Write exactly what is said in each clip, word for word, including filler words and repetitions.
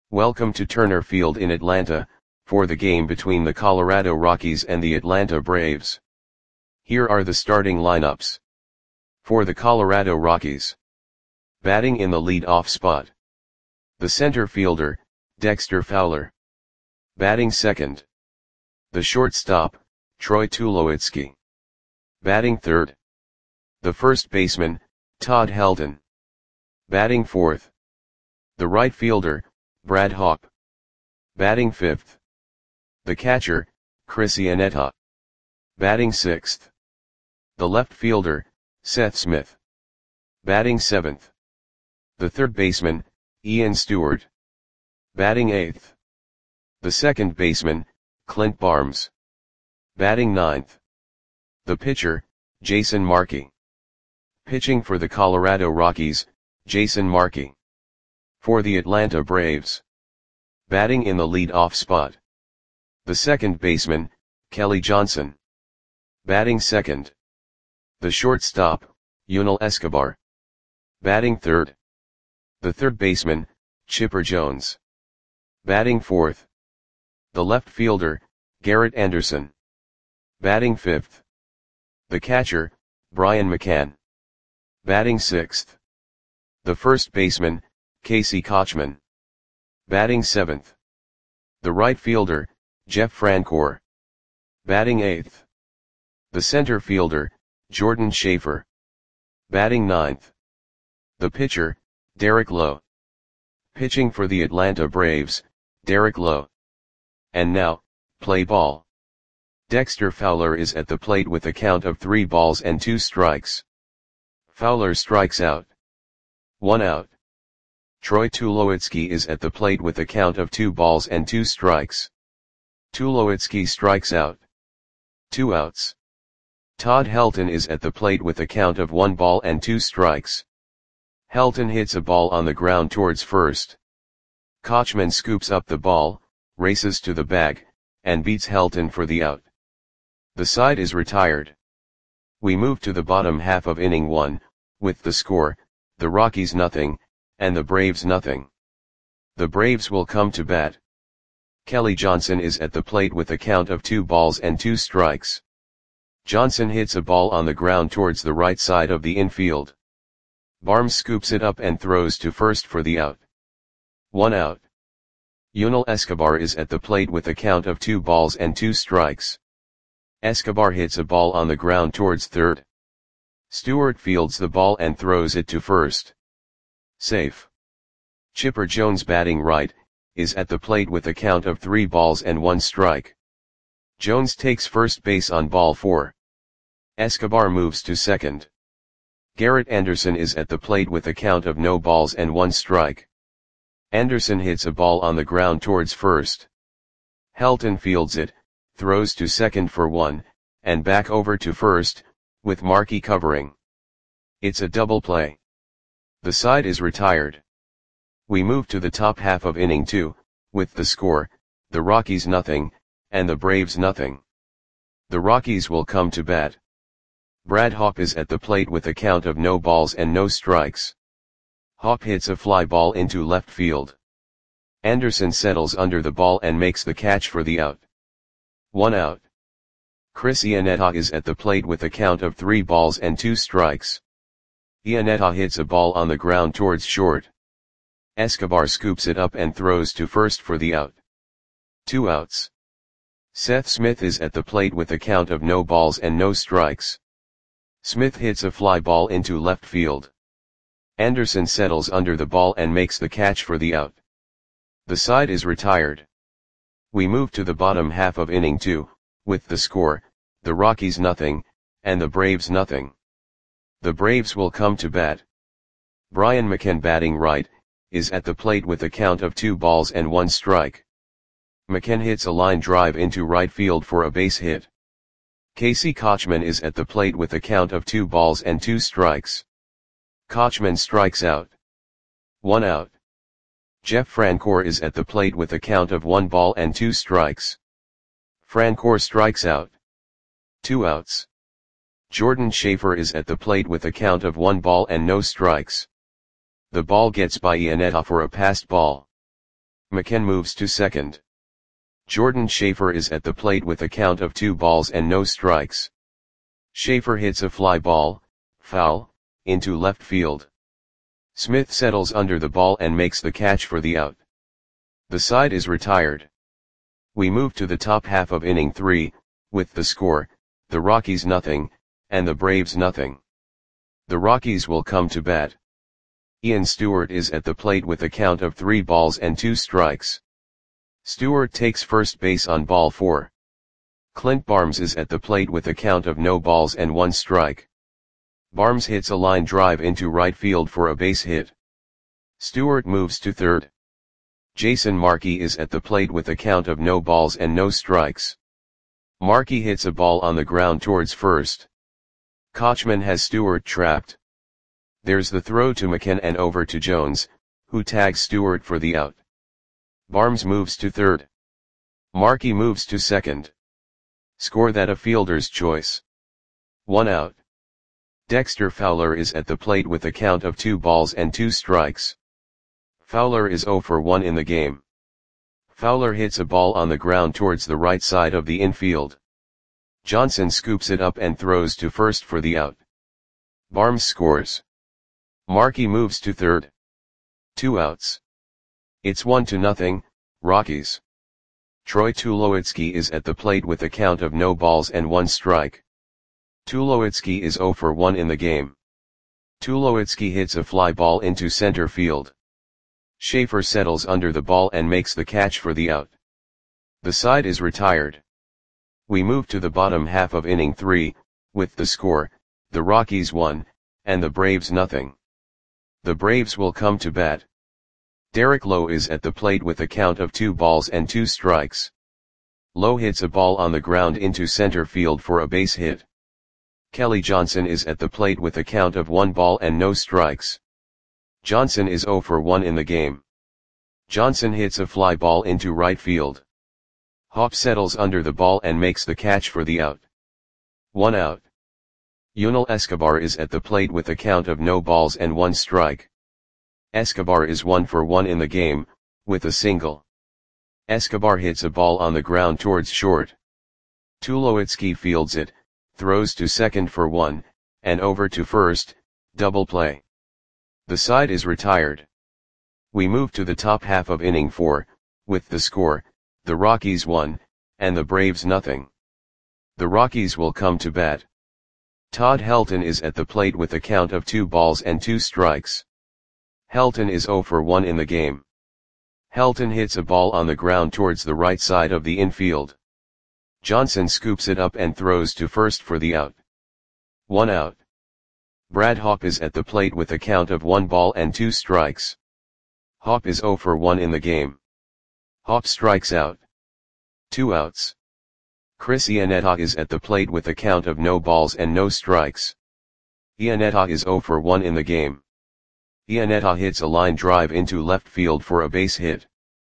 Welcome to Turner Field in Atlanta, for the game between the Colorado Rockies and the Atlanta Braves. Here are the starting lineups. For the Colorado Rockies. Batting in the lead-off spot. The center fielder, Dexter Fowler. Batting second. The shortstop, Troy Tulowitzki. Batting third. The first baseman, Todd Helton. Batting fourth. The right fielder, Brad Hawpe. Batting fifth. The catcher, Chris Iannetta. Batting sixth. The left fielder, Seth Smith. Batting seventh. The third baseman, Ian Stewart. Batting eighth. The second baseman, Clint Barnes. Batting ninth. The pitcher, Jason Markey. Pitching for the Colorado Rockies, Jason Markey. For the Atlanta Braves. Batting in the lead-off spot. The second baseman, Kelly Johnson. Batting second. The shortstop, Yunel Escobar. Batting third. The third baseman, Chipper Jones. Batting fourth. The left fielder, Garrett Anderson. Batting fifth. The catcher, Brian McCann. Batting sixth. The first baseman, Casey Kotchman. Batting seventh. The right fielder, Jeff Francoeur. Batting eighth. The center fielder, Jordan Schaefer. Batting ninth. The pitcher, Derek Lowe. Pitching for the Atlanta Braves, Derek Lowe. And now, play ball. Dexter Fowler is at the plate with a count of three balls and two strikes. Fowler strikes out. One out. Troy Tulowitzki is at the plate with a count of two balls and two strikes. Tulowitzki strikes out. Two outs. Todd Helton is at the plate with a count of one ball and two strikes. Helton hits a ball on the ground towards first. Kotchman scoops up the ball, races to the bag, and beats Helton for the out. The side is retired. We move to the bottom half of inning one, with the score, the Rockies nothing, and the Braves nothing. The Braves will come to bat. Kelly Johnson is at the plate with a count of two balls and two strikes. Johnson hits a ball on the ground towards the right side of the infield. Barnes scoops it up and throws to first for the out. One out. Yunel Escobar is at the plate with a count of two balls and two strikes. Escobar hits a ball on the ground towards third. Stewart fields the ball and throws it to first. Safe. Chipper Jones, batting right, is at the plate with a count of three balls and one strike. Jones takes first base on ball four. Escobar moves to second. Garrett Anderson is at the plate with a count of no balls and one strike. Anderson hits a ball on the ground towards first. Helton fields it, throws to second for one, and back over to first, with Markey covering. It's a double play. The side is retired. We move to the top half of inning two, with the score, the Rockies nothing, and the Braves nothing. The Rockies will come to bat. Brad Hawpe is at the plate with a count of no balls and no strikes. Hawpe hits a fly ball into left field. Anderson settles under the ball and makes the catch for the out. One out. Chris Iannetta is at the plate with a count of three balls and two strikes. Iannetta hits a ball on the ground towards short. Escobar scoops it up and throws to first for the out. Two outs. Seth Smith is at the plate with a count of no balls and no strikes. Smith hits a fly ball into left field. Anderson settles under the ball and makes the catch for the out. The side is retired. We move to the bottom half of inning two, with the score, the Rockies nothing, and the Braves nothing. The Braves will come to bat. Brian McCann, batting right, is at the plate with a count of two balls and one strike. McCann hits a line drive into right field for a base hit. Casey Kotchman is at the plate with a count of two balls and two strikes. Kotchman strikes out. One out. Jeff Francoeur is at the plate with a count of one ball and two strikes. Francoeur strikes out. Two outs. Jordan Schaefer is at the plate with a count of one ball and no strikes. The ball gets by Iannetta for a passed ball. McKen moves to second. Jordan Schaefer is at the plate with a count of two balls and no strikes. Schaefer hits a fly ball, foul, into left field. Smith settles under the ball and makes the catch for the out. The side is retired. We move to the top half of inning three, with the score, the Rockies nothing, and the Braves nothing. The Rockies will come to bat. Ian Stewart is at the plate with a count of three balls and two strikes. Stewart takes first base on ball four. Clint Barnes is at the plate with a count of no balls and one strike. Barnes hits a line drive into right field for a base hit. Stewart moves to third. Jason Markey is at the plate with a count of no balls and no strikes. Markey hits a ball on the ground towards first. Kochman has Stewart trapped. There's the throw to McKen and over to Jones, who tags Stewart for the out. Barnes moves to third. Markey moves to second. Score that a fielder's choice. One out. Dexter Fowler is at the plate with a count of two balls and two strikes. Fowler is zero for one in the game. Fowler hits a ball on the ground towards the right side of the infield. Johnson scoops it up and throws to first for the out. Barnes scores. Markey moves to third. Two outs. It's one to nothing, Rockies. Troy Tulowitzki is at the plate with a count of no balls and one strike. Tulowitzki is zero for one in the game. Tulowitzki hits a fly ball into center field. Schaefer settles under the ball and makes the catch for the out. The side is retired. We move to the bottom half of inning three, with the score, the Rockies one, and the Braves nothing. The Braves will come to bat. Derek Lowe is at the plate with a count of two balls and two strikes. Lowe hits a ball on the ground into center field for a base hit. Kelly Johnson is at the plate with a count of one ball and no strikes. Johnson is zero for one in the game. Johnson hits a fly ball into right field. Hopp settles under the ball and makes the catch for the out. One out. Yunel Escobar is at the plate with a count of no balls and one strike. Escobar is one for one in the game, with a single. Escobar hits a ball on the ground towards short. Tulowitzki fields it, throws to second for one, and over to first, double play. The side is retired. We move to the top half of inning four, with the score, the Rockies one, and the Braves nothing. The Rockies will come to bat. Todd Helton is at the plate with a count of two balls and two strikes. Helton is zero for one in the game. Helton hits a ball on the ground towards the right side of the infield. Johnson scoops it up and throws to first for the out. One out. Brad Hopp is at the plate with a count of one ball and two strikes. Hopp is zero for one in the game. Hopp strikes out. Two outs. Chris Iannetta is at the plate with a count of no balls and no strikes. Iannetta is zero for one in the game. Iannetta hits a line drive into left field for a base hit.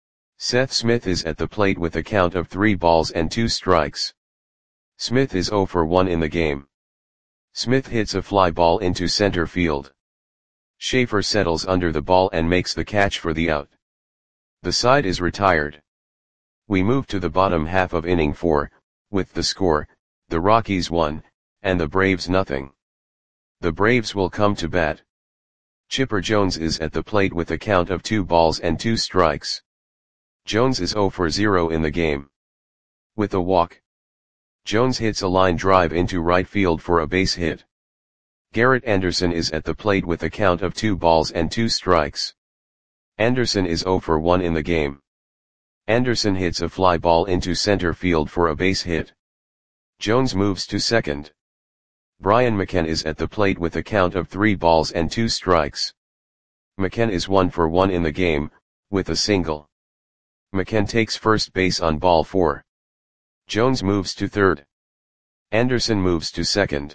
Seth Smith is at the plate with a count of three balls and two strikes. Smith is zero for one in the game. Smith hits a fly ball into center field. Schaefer settles under the ball and makes the catch for the out. The side is retired. We move to the bottom half of inning four, with the score, the Rockies one, and the Braves nothing. The Braves will come to bat. Chipper Jones is at the plate with a count of two balls and two strikes. Jones is zero for zero in the game. With a walk. Jones hits a line drive into right field for a base hit. Garrett Anderson is at the plate with a count of two balls and two strikes. Anderson is zero for one in the game. Anderson hits a fly ball into center field for a base hit. Jones moves to second. Brian McKen is at the plate with a count of three balls and two strikes. McKen is one for one in the game, with a single. McKen takes first base on ball four. Jones moves to third. Anderson moves to second.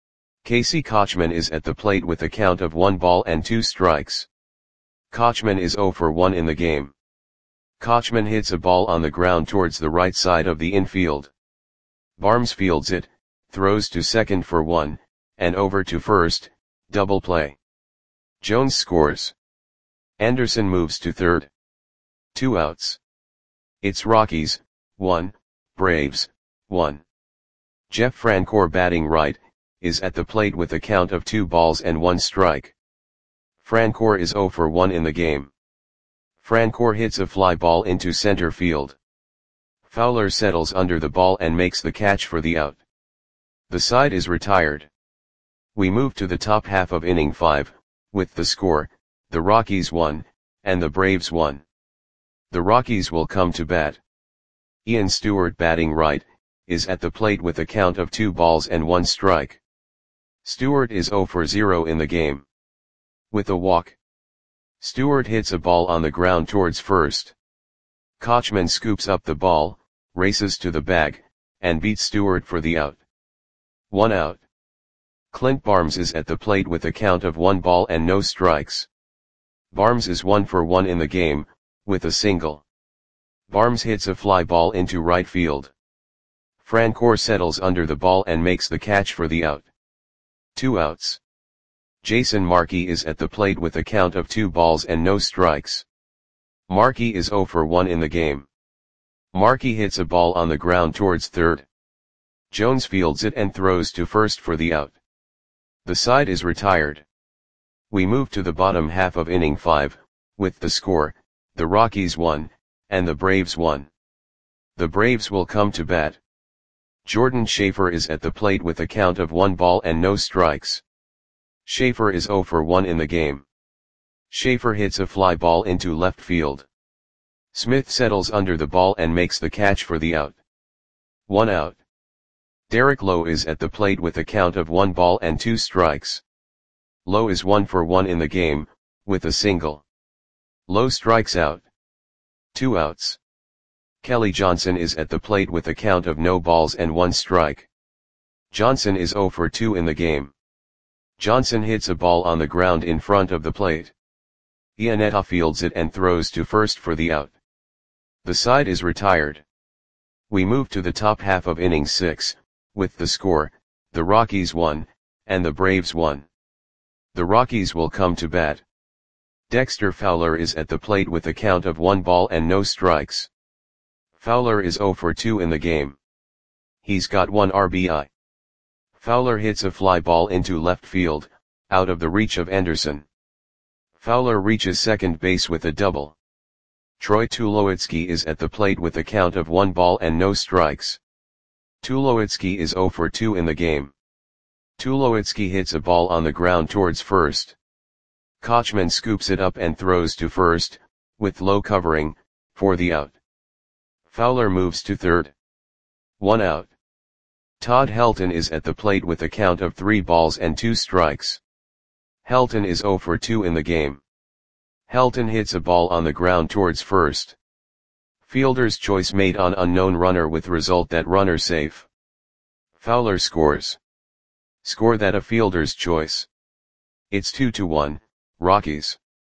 Casey Kochman is at the plate with a count of one ball and two strikes. Kochman is zero for one in the game. Kochman hits a ball on the ground towards the right side of the infield. Barnes fields it, throws to second for one, and over to first, double play. Jones scores. Anderson moves to third. Two outs. It's Rockies, one, Braves, one. Jeff Francoeur batting right, is at the plate with a count of two balls and one strike. Francoeur is oh for one in the game. Francoeur hits a fly ball into center field. Fowler settles under the ball and makes the catch for the out. The side is retired. We move to the top half of inning five, with the score, the Rockies one, and the Braves one. The Rockies will come to bat. Ian Stewart batting right, is at the plate with a count of two balls and one strike. Stewart is oh for zero in the game. With a walk. Stewart hits a ball on the ground towards first. Kochman scoops up the ball, races to the bag, and beats Stewart for the out. One out. Clint Barnes is at the plate with a count of one ball and no strikes. Barnes is one for one in the game, with a single. Barnes hits a fly ball into right field. Francoeur settles under the ball and makes the catch for the out. Two outs. Jason Markey is at the plate with a count of two balls and no strikes. Markey is oh for one in the game. Markey hits a ball on the ground towards third. Jones fields it and throws to first for the out. The side is retired. We move to the bottom half of inning five, with the score, the Rockies one, and the Braves one. The Braves will come to bat. Jordan Schaefer is at the plate with a count of one ball and no strikes. Schaefer is oh for one in the game. Schaefer hits a fly ball into left field. Smith settles under the ball and makes the catch for the out. One out. Derek Lowe is at the plate with a count of one ball and two strikes. Lowe is one for one in the game, with a single. Lowe strikes out. Two outs. Kelly Johnson is at the plate with a count of no balls and one strike. Johnson is oh for two in the game. Johnson hits a ball on the ground in front of the plate. Iannetta fields it and throws to first for the out. The side is retired. We move to the top half of inning six, with the score, the Rockies one, and the Braves one. The Rockies will come to bat. Dexter Fowler is at the plate with a count of one ball and no strikes. Fowler is oh for two in the game. He's got one R B I. Fowler hits a fly ball into left field, out of the reach of Anderson. Fowler reaches second base with a double. Troy Tulowitzki is at the plate with a count of one ball and no strikes. Tulowitzki is oh for two in the game. Tulowitzki hits a ball on the ground towards first. Kochman scoops it up and throws to first, with Lowe covering, for the out. Fowler moves to third. One out. Todd Helton is at the plate with a count of three balls and two strikes. Helton is oh for two in the game. Helton hits a ball on the ground towards first. Fielder's choice made on unknown runner with result that runner safe. Fowler scores. Score that a fielder's choice. It's two to one, Rockies.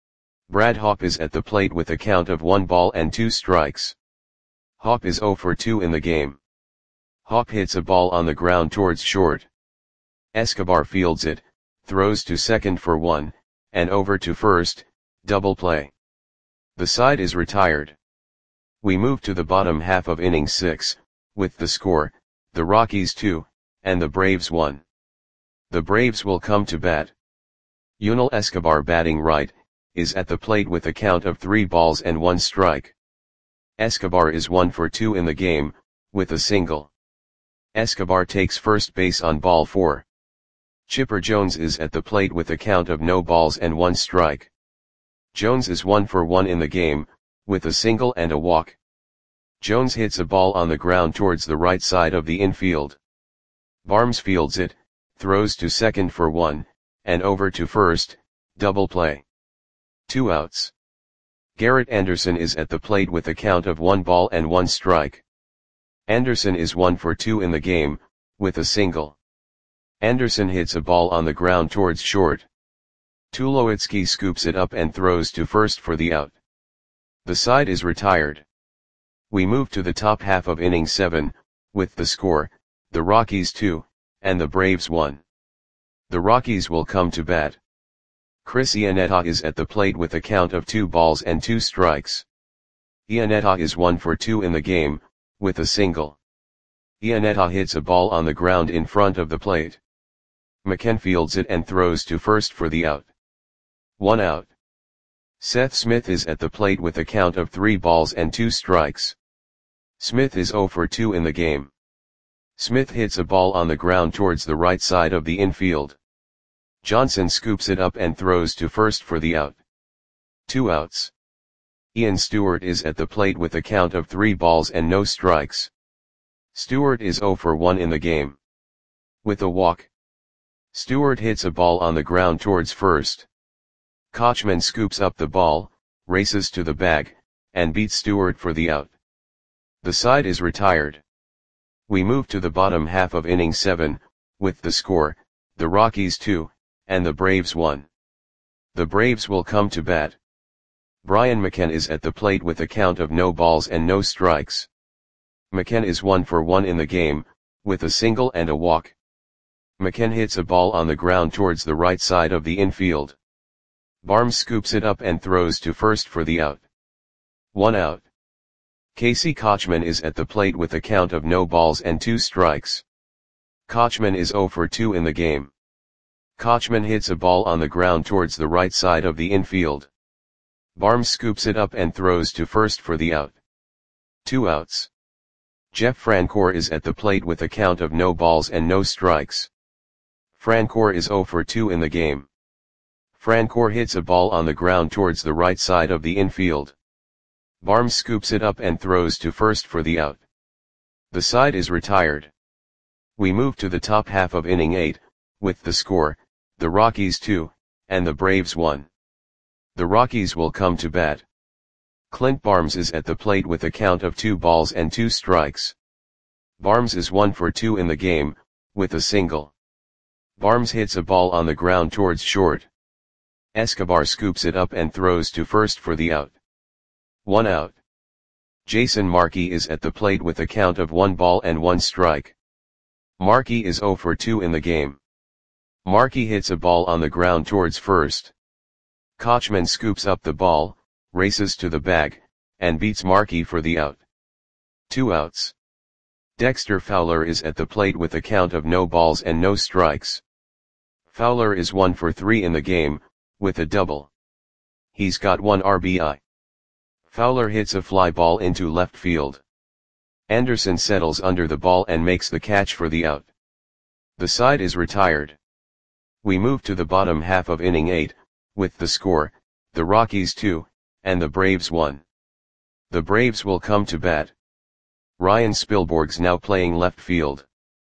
Brad Hawpe is at the plate with a count of one ball and two strikes. Hawpe is oh for two in the game. Hawpe hits a ball on the ground towards short. Escobar fields it, throws to second for one, and over to first, double play. The side is retired. We move to the bottom half of inning six, with the score, the Rockies two, and the Braves one. The Braves will come to bat. Yunel Escobar batting right, is at the plate with a count of three balls and one strike. Escobar is one for two in the game, with a single. Escobar takes first base on ball four. Chipper Jones is at the plate with a count of no balls and one strike. Jones is one for one in the game, with a single and a walk. Jones hits a ball on the ground towards the right side of the infield. Barnes fields it, throws to second for one, and over to first, double play. Two outs. Garrett Anderson is at the plate with a count of one ball and one strike. Anderson is one for two in the game, with a single. Anderson hits a ball on the ground towards short. Tulowitzki scoops it up and throws to first for the out. The side is retired. We move to the top half of inning seven, with the score, the Rockies two, and the Braves one. The Rockies will come to bat. Chris Iannetta is at the plate with a count of two balls and two strikes. Iannetta is one for two in the game, with a single. Iannetta hits a ball on the ground in front of the plate. McKen fields it and throws to first for the out. One out. Seth Smith is at the plate with a count of three balls and two strikes. Smith is zero for two in the game. Smith hits a ball on the ground towards the right side of the infield. Johnson scoops it up and throws to first for the out. Two outs. Ian Stewart is at the plate with a count of three balls and no strikes. Stewart is zero for one in the game. With a walk. Stewart hits a ball on the ground towards first. Kochman scoops up the ball, races to the bag, and beats Stewart for the out. The side is retired. We move to the bottom half of inning seven, with the score, the Rockies two, and the Braves one. The Braves will come to bat. Brian McKen is at the plate with a count of no balls and no strikes. McKen is one for one in the game, with a single and a walk. McKen hits a ball on the ground towards the right side of the infield. Barnes scoops it up and throws to first for the out. One out. Casey Kochman is at the plate with a count of no balls and two strikes. Kochman is zero for two in the game. Kochman hits a ball on the ground towards the right side of the infield. Barnes scoops it up and throws to first for the out. Two outs. Jeff Francoeur is at the plate with a count of no balls and no strikes. Francoeur is zero for two in the game. Francoeur hits a ball on the ground towards the right side of the infield. Barnes scoops it up and throws to first for the out. The side is retired. We move to the top half of inning eight, with the score, the Rockies two, and the Braves one. The Rockies will come to bat. Clint Barnes is at the plate with a count of two balls and two strikes. Barnes is one for two in the game, with a single. Barnes hits a ball on the ground towards short. Escobar scoops it up and throws to first for the out. One out. Jason Markey is at the plate with a count of one ball and one strike. Markey is zero for two in the game. Markey hits a ball on the ground towards first. Kochman scoops up the ball, races to the bag, and beats Markey for the out. Two outs. Dexter Fowler is at the plate with a count of no balls and no strikes. Fowler is one for three in the game, with a double. He's got one R B I. Fowler hits a fly ball into left field. Anderson settles under the ball and makes the catch for the out. The side is retired. We move to the bottom half of inning eight, with the score, the Rockies two, and the Braves one. The Braves will come to bat. Ryan Spilborgh's now playing left field.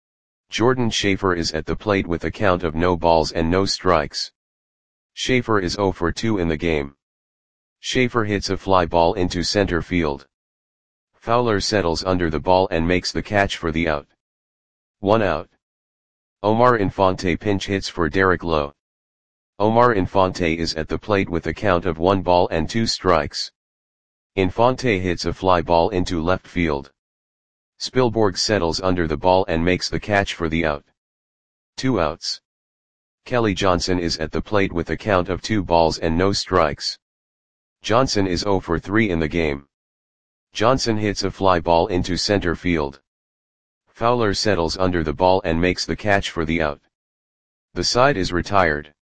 Jordan Schaefer is at the plate with a count of no balls and no strikes. Schaefer is zero for two in the game. Schaefer hits a fly ball into center field. Fowler settles under the ball and makes the catch for the out. One out. Omar Infante pinch hits for Derek Lowe. Omar Infante is at the plate with a count of one ball and two strikes. Infante hits a fly ball into left field. Spilborgh settles under the ball and makes the catch for the out. Two outs. Kelly Johnson is at the plate with a count of two balls and no strikes. Johnson is zero for three in the game. Johnson hits a fly ball into center field. Fowler settles under the ball and makes the catch for the out. The side is retired.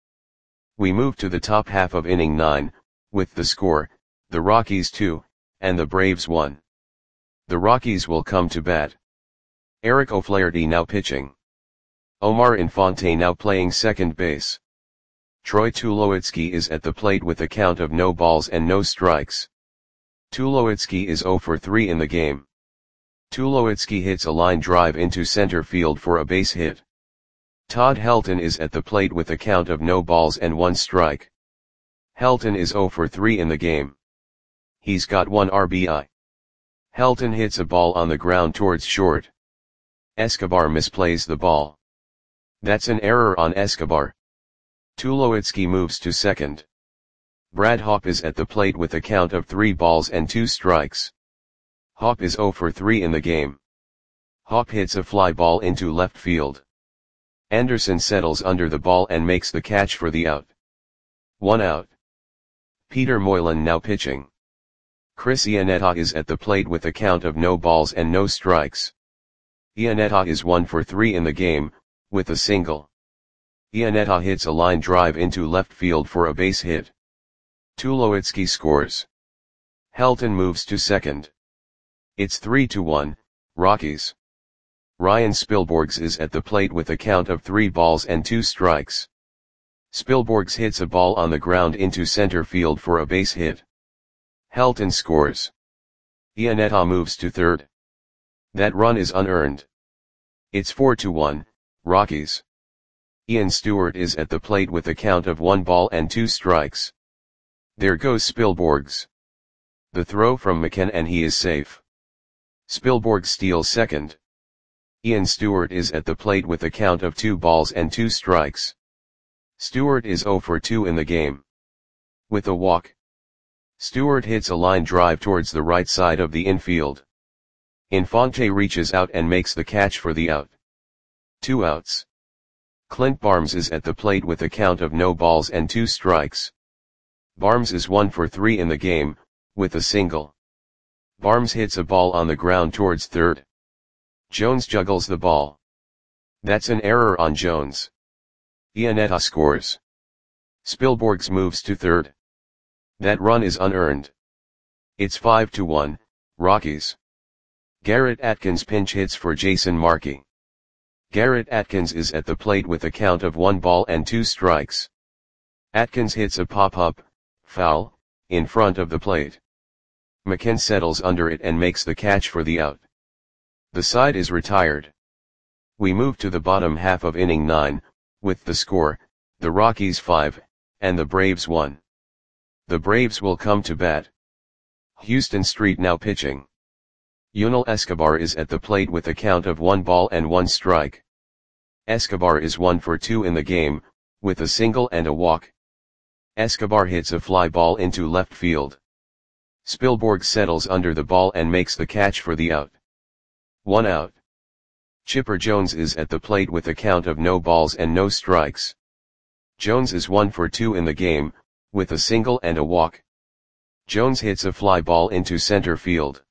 We move to the top half of inning nine, with the score, the Rockies two, and the Braves one. The Rockies will come to bat. Eric O'Flaherty now pitching. Omar Infante now playing second base. Troy Tulowitzki is at the plate with a count of no balls and no strikes. Tulowitzki is zero for three in the game. Tulowitzki hits a line drive into center field for a base hit. Todd Helton is at the plate with a count of no balls and one strike. Helton is zero for three in the game. He's got one R B I. Helton hits a ball on the ground towards short. Escobar misplays the ball. That's an error on Escobar. Tulowitzki moves to second. Brad Hawpe is at the plate with a count of three balls and two strikes. Hawpe is zero for three in the game. Hawpe hits a fly ball into left field. Anderson settles under the ball and makes the catch for the out. One out. Peter Moylan now pitching. Chris Iannetta is at the plate with a count of no balls and no strikes. Iannetta is one for three in the game, with a single. Iannetta hits a line drive into left field for a base hit. Tulowitzki scores. Helton moves to second. It's three to one, Rockies. Ryan Spilborghs is at the plate with a count of three balls and two strikes. Spilborghs hits a ball on the ground into center field for a base hit. Helton scores. Iannetta moves to third. That run is unearned. It's four to one, Rockies. Ian Stewart is at the plate with a count of one ball and two strikes. There goes Spilborghs. The throw from McKen and he is safe. Spilborghs steals second. Ian Stewart is at the plate with a count of two balls and two strikes. Stewart is zero for two in the game. With a walk. Stewart hits a line drive towards the right side of the infield. Infante reaches out and makes the catch for the out. Two outs. Clint Barnes is at the plate with a count of no balls and two strikes. Barnes is one for three in the game, with a single. Barnes hits a ball on the ground towards third. Jones juggles the ball. That's an error on Jones. Iannetta scores. Spilborghs moves to third. That run is unearned. It's five to one, Rockies. Garrett Atkins pinch hits for Jason Markey. Garrett Atkins is at the plate with a count of one ball and two strikes. Atkins hits a pop-up, foul, in front of the plate. McKen settles under it and makes the catch for the out. The side is retired. We move to the bottom half of inning nine, with the score, the Rockies five, and the Braves one. The Braves will come to bat. Houston Street now pitching. Yunel Escobar is at the plate with a count of one ball and one strike. Escobar is one for two in the game, with a single and a walk. Escobar hits a fly ball into left field. Spilborghs settles under the ball and makes the catch for the out. One out. Chipper Jones is at the plate with a count of no balls and no strikes. Jones is one for two in the game, with a single and a walk. Jones hits a fly ball into center field.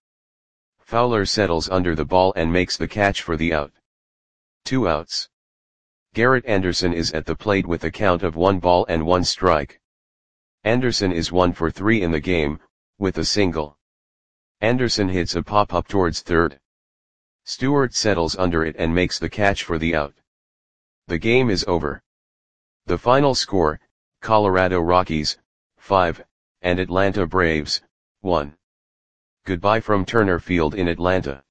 Fowler settles under the ball and makes the catch for the out. Two outs. Garrett Anderson is at the plate with a count of one ball and one strike. Anderson is one for three in the game, with a single. Anderson hits a pop-up towards third. Stewart settles under it and makes the catch for the out. The game is over. The final score, Colorado Rockies, five, and Atlanta Braves, one. Goodbye from Turner Field in Atlanta.